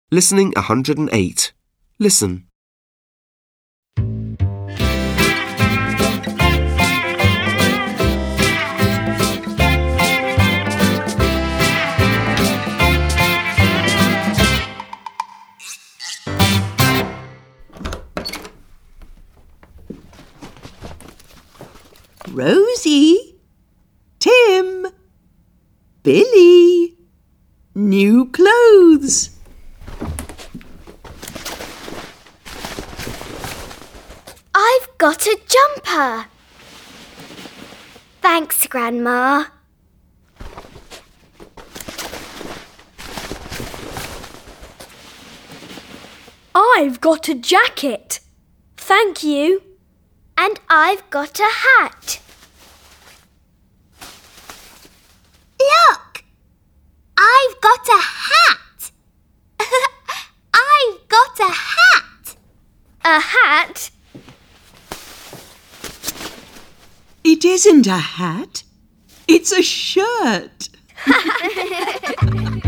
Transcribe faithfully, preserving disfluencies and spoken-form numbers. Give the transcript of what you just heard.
Listening one hundred eight. Listen. Rosie, Tim, Billy, new clothes. I've got a jumper. Thanks, Grandma. I've got a jacket. Thank you. And I've got a hat. Look! I've got a hat. I've got a hat. A hat? It isn't a hat. It's a shirt.